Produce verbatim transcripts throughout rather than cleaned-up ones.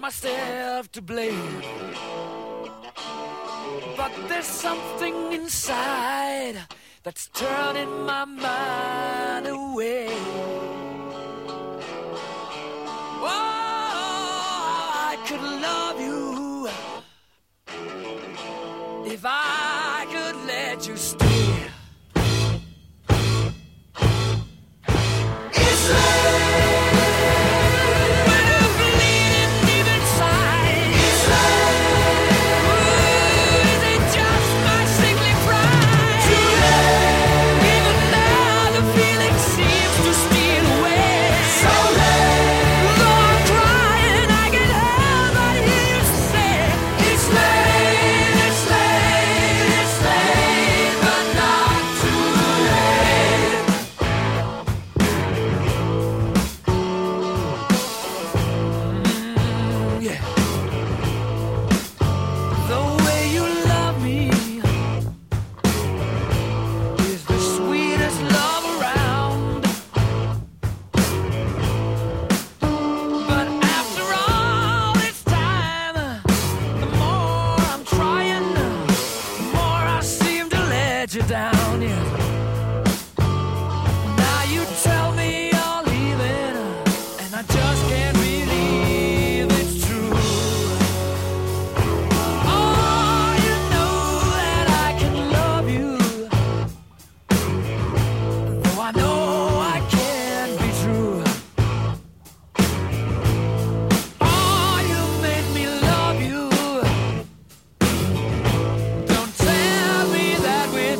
myself to blame, but there's something inside that's turning my mind away. Oh, I could love you if I could let you stay. It's late. You down, yeah. Now you tell me you're leaving, and I just can't believe it's true. Oh, you know that I can love you, though I know I can't be true. Oh, you made me love you. Don't tell me that we're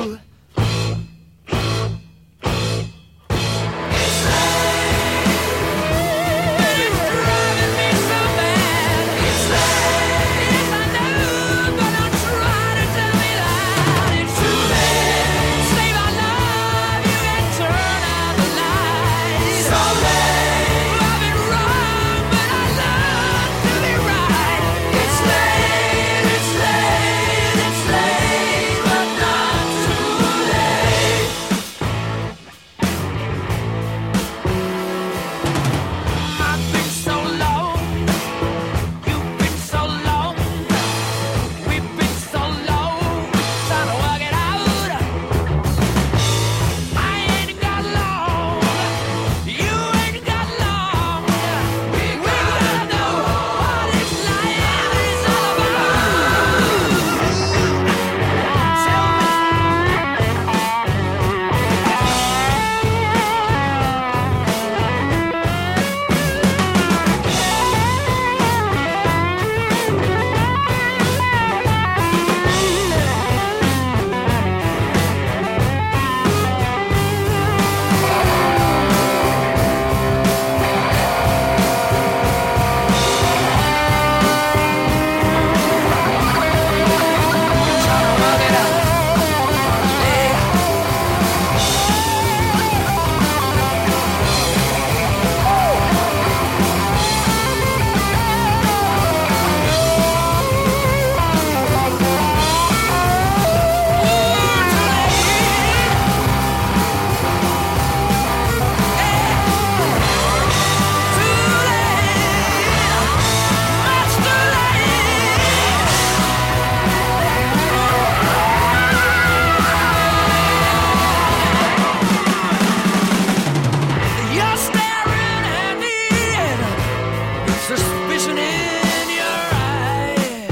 suspicion in your eye.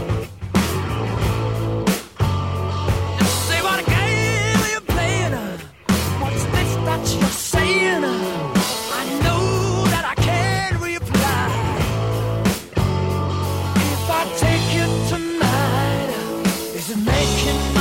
Just say what game you're playing. What's this that you're saying? I know that I can't reply. If I take you tonight, is it making my